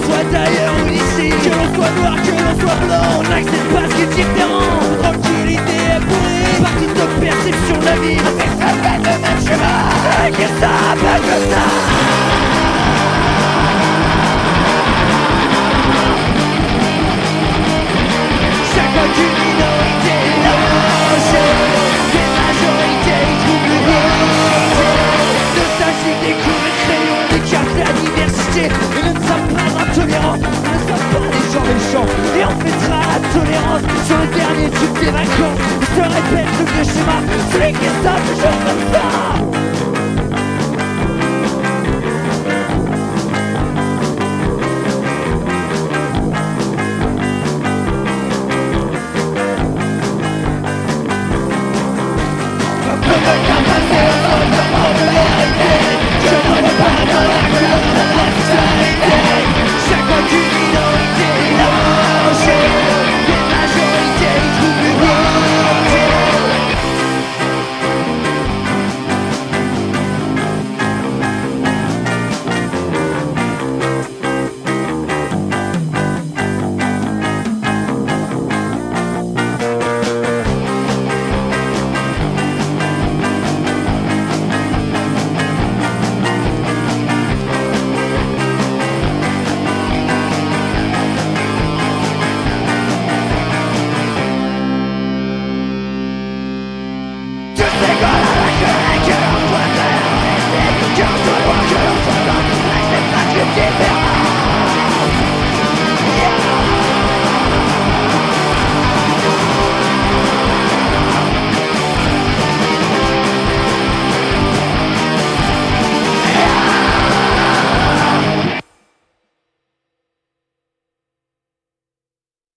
soit d'ailleurs ou d'ici, que l'on soit noir, que l'on soit blanc, on n'accepte pas ce qui est différent. Tranquillité est pourrie par toute notre perception de la vie. C'est ça fait le même chemin, c'est que ça, pas que ça. Chaque fois qu'une minorité lâche, des majorités y trouvent l'unité. Nostalgique des coups de crayon, des cartes de la diversité. Et nous ne sommes pas intolérants, nous ne sommes pas des gens méchants. Et on fêtera la tolérance sur le dernier tube des vacances. Il se répète le vieux schéma, celui qui est ça toujours comme ça.